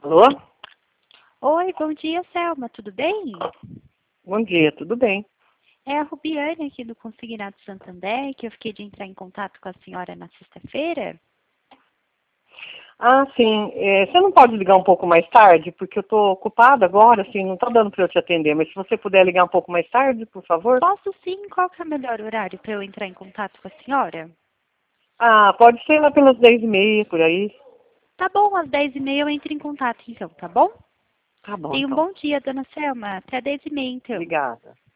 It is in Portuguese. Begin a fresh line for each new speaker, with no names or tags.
Alô?
Oi, bom dia, Selma. Tudo bem?
Bom dia, tudo bem?
É a Rubiane aqui do Consignado Santander, que eu fiquei de entrar em contato com a senhora na sexta-feira.
Ah, sim. Você não pode ligar um pouco mais tarde? Porque eu estou ocupada agora, assim, não está dando para eu te atender. Mas se você puder ligar um pouco mais tarde, por favor.
Posso sim, qual que é o melhor horário para eu entrar em contato com a senhora?
Ah, pode ser lá pelas 10h30, por aí.
Tá bom, às 10h30 eu entro em contato então, tá bom?
Tá bom,
Tenha um
então.
bom dia, dona Selma. Até 10h30 então.
Obrigada.